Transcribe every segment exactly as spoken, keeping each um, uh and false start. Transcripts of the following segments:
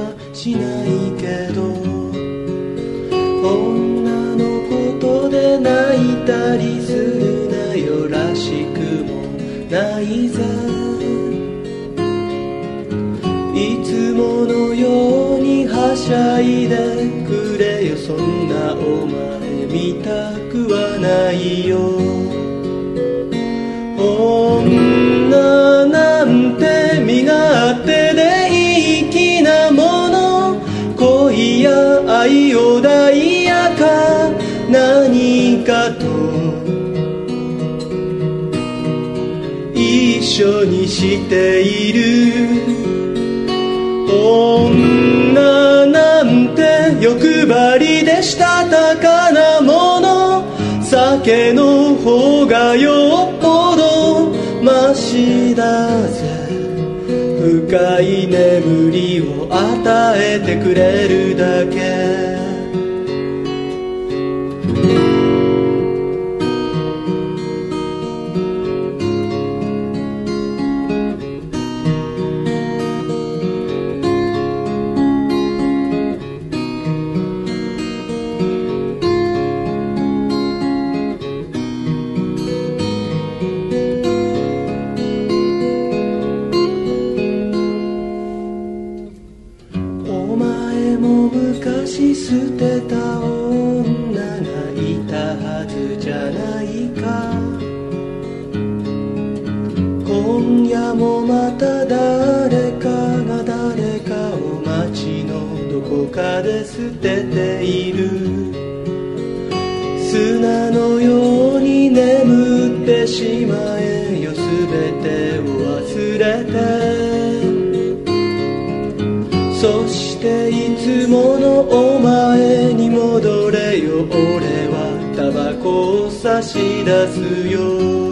はしないけど、女のことで泣いたりするなよ、らしくもないぜ。いつものようにはしゃいでくれよ、そんなお前見たくはないよ。女なんて身勝手で粋なもの、恋や愛を代やか何かと一緒にしている。女なんて欲張りでしたたかなもの、酒の方がよっぽどマシだぜ。深い眠りを与えてくれるだけ。昔捨てた女がいたはずじゃないか。今夜もまた誰かが誰かを街のどこかで捨てている。砂のように眠ってしまえよ、すべてを忘れて。そしていつものお前に戻れよ、俺はタバコを差し出すよ。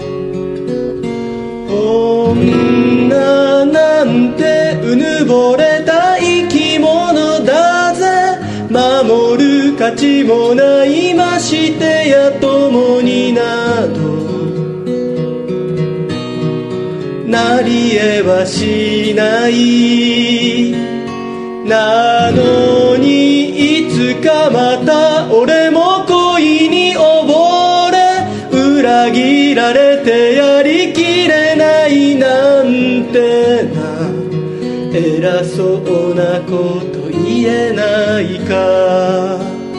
女なんてうぬぼれた生き物だぜ。守る価値もない、ましてや友になどなりえはしない。なのにいつかまた俺も恋に溺れ、裏切られてやりきれないなんてな、偉そうなこと言えないか。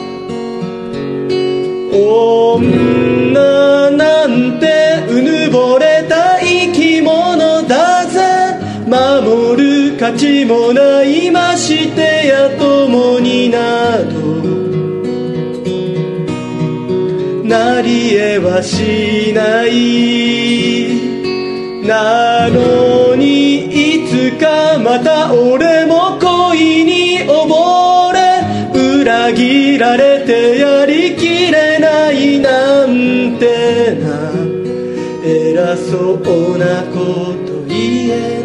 女なんてうぬぼれた生き物だぜ。守る価値もない、ましてや友になどなりえはしない。なのにいつかまた俺も恋に溺れ、裏切られてやりきれないなんてな、偉そうなこと言え